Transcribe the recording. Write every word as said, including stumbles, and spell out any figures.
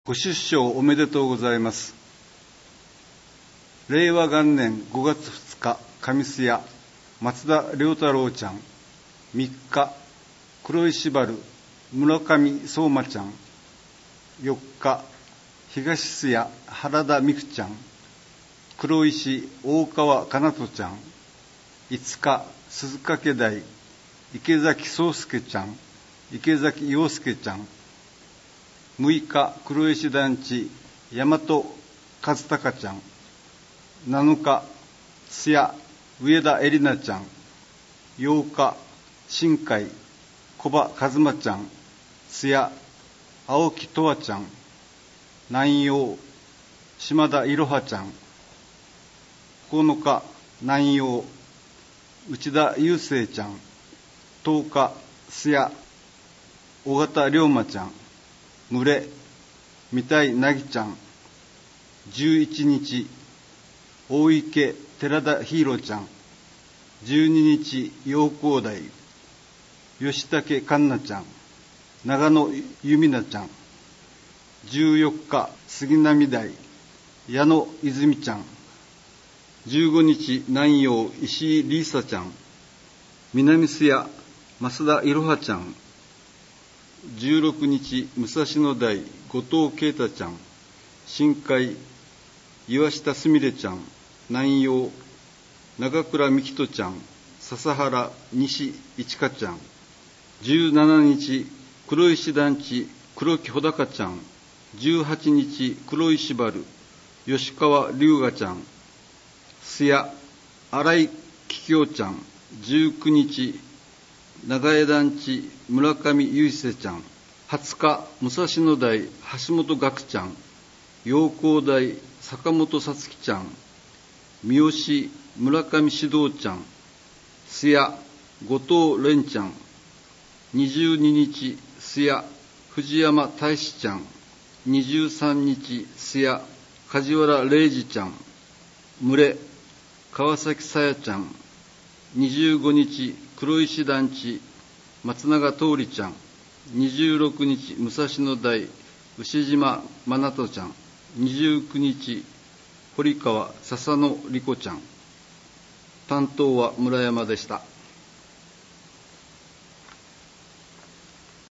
ご出生おめでとうございます。れいわ元年ごがつふつか、上須屋、松田良太郎ちゃん。みっか、黒石原、村上相馬ちゃん。よっか、東須屋、原田美久ちゃん。黒石、大川かなとちゃん。いつか、鈴掛台、池崎壮介ちゃん。池崎陽介ちゃん。むいか、黒石団地、大和和孝ちゃん。なのか、津屋、上田絵里奈ちゃん。ようか、新海、小葉和馬ちゃん。津屋、青木とわちゃん。南陽、島田いろはちゃん。ここのか、南陽、内田雄生ちゃん。とおか、津屋、尾形龍馬ちゃん。群れ、三田なぎちゃん。じゅういちにち、大池寺田ヒーローちゃん。じゅうににち、陽光台、吉武環奈ちゃん。長野由美奈ちゃん。じゅうよっか、杉並台、矢野泉ちゃん。じゅうごにち、南陽、石井リーサちゃん。南須谷、増田いろはちゃん。じゅうろくにち、武蔵野台、後藤啓太ちゃん。新海、岩下すみれちゃん。南陽、長倉美希人ちゃん。笹原、西一花ちゃん。じゅうしちにち、黒石団地、黒木穂高ちゃん。じゅうはちにち、黒石原、吉川龍河ちゃん。須谷、新井桔梗ちゃん。じゅうくにち、長江団地、村上雄生ちゃん。はつか、武蔵野台、橋本岳ちゃん。陽光台、坂本さつきちゃん。三好、村上志道ちゃん。須谷、後藤蓮ちゃん。にじゅうににち、須谷、藤山大志ちゃん。にじゅうさんにち、須谷、梶原礼二ちゃん。群れ、川崎さやちゃん。にじゅうごにち、黒石団地、松永桃李ちゃん。にじゅうろくにち、武蔵野台、牛島真奈ちゃん。にじゅうくにち、堀川笹野莉子ちゃん。担当は村山でした。